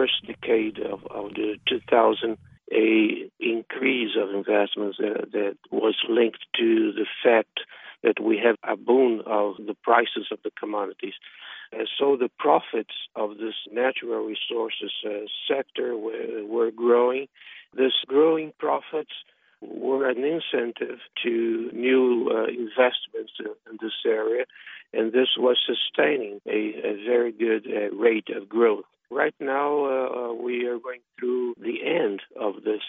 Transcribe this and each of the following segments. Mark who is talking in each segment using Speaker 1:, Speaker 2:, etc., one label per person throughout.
Speaker 1: first decade of the 2000, a increase of investments that was linked to the fact that we have a boom of the prices of the commodities. So the profits of this natural resources sector were growing. This growing profits were an incentive to new investments in this area, and this was sustaining a very good rate of growth. Right now, we are going through the end of this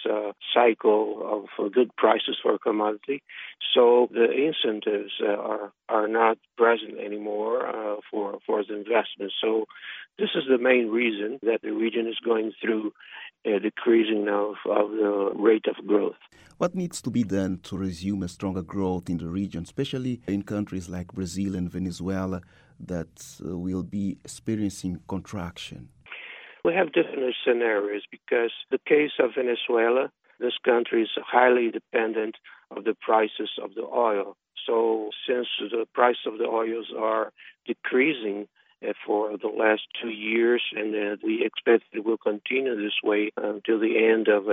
Speaker 1: cycle of good prices for a commodity, so the incentives are not present anymore for the investment. So this is the main reason that the region is going through a decreasing of the rate of growth.
Speaker 2: What needs to be done to resume a stronger growth in the region, especially in countries like Brazil and Venezuela that will be experiencing contraction?
Speaker 1: We have different scenarios because the case of Venezuela, this country is highly dependent of the prices of the oil. So since the price of the oils are decreasing for the last 2 years, and we expect it will continue this way until the end of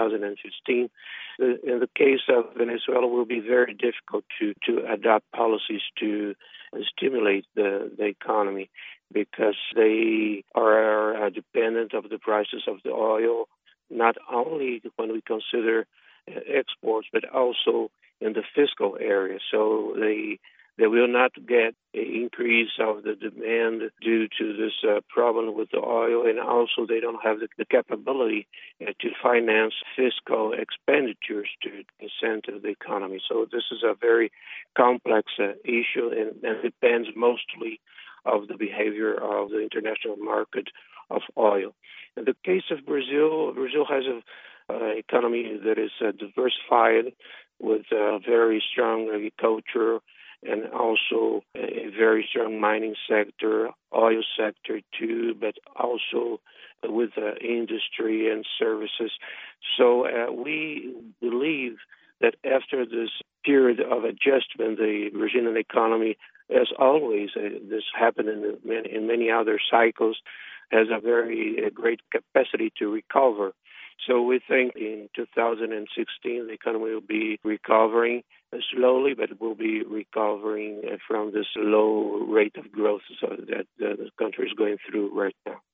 Speaker 1: 2015. In the case of Venezuela, it will be very difficult to adopt policies to stimulate the economy because they are dependent of the prices of the oil, not only when we consider exports, but also in the fiscal area. So they will not get an increase of the demand due to this problem with the oil, and also they don't have the capability to finance fiscal expenditures to incentive the economy. So this is a very complex issue and depends mostly of the behavior of the international market of oil. In the case of Brazil, Brazil has an economy that is diversified with a very strong agriculture and also a very strong mining sector, oil sector too, but also with industry and services. So we believe that after this period of adjustment, the Brazilian economy, as always, this happened in many other cycles, has a very great capacity to recover. So we think in 2016 the economy will be recovering slowly, but it will be recovering from this low rate of growth that the country is going through right now.